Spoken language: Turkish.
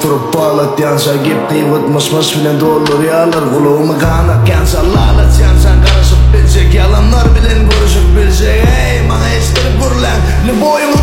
oturup bağlatyansa Gepti vıtmış bilen doğulur yağlar Kuluğumu kanatyansa lalat yansan karışıp bilecek Yalanlar bilen görüşüp bilecek Hey bana estirip gürlen Ne boyumu